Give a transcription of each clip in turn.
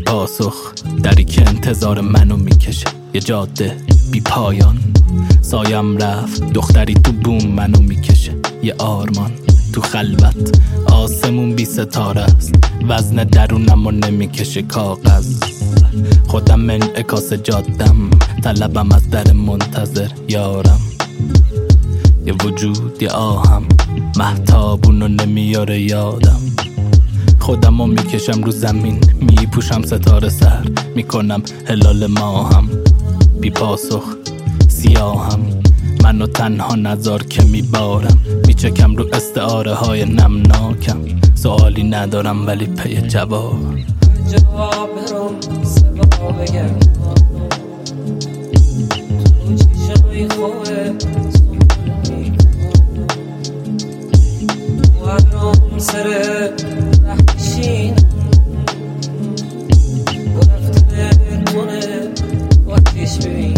پاسخ، دری که انتظار منو میکشه. یه جاده بی پایان، سایم رفت، دختری تو بوم منو میکشه. یه آرمان تو خلوت، آسمون بی ستاره است، وزن درونمو نمیکشه کاغذ. خودم انعکاس جادم، طلبم از در منتظر یارم. یه وجود یه آهم، مهتابونو نمیاره یادم. خودمو میکشم رو زمین، میپوشم ستاره سر، میکنم هلال ماهم. بی پاسخ سیاهم، منو تنها نذار که میبارم. میچکم رو استعاره های نمناکم، سوالی ندارم ولی پی جواب. جواب برم سبا بگم تو چیشای خوبه وارم سر رحشین گرفته کنه وقتش ببین.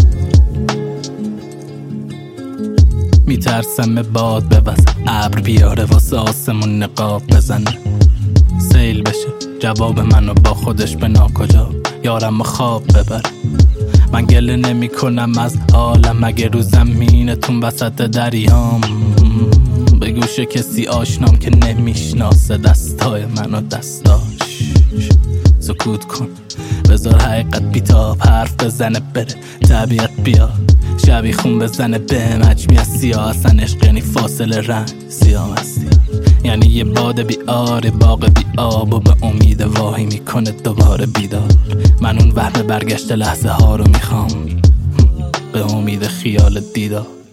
میترسم باد بوزه، ابر بیاره واسه آسمون نقاب بزنه. سیل بشه جواب منو با خودش به ناکجا، یارم خواب ببره. من گله نمی کنم از عالم، اگه رو زمینتون وسط دریام. به گوش کسی آشنام که نمیشناسه دستای منو دستاش. سکوت کن بذار حقیقت بیتاب حرف بزنه بره. طبیعت بیا شبی خون بزنه به مجمی از سیاه. اصلا عشق یعنی فاصله رنگ سیاه از سیاه، یعنی یه باد بی آره باغ بی آب و به امید واهی میکنه دوباره بیدار. من اون وهم برگشت لحظه ها رو میخوام، به امید خیال دیدار.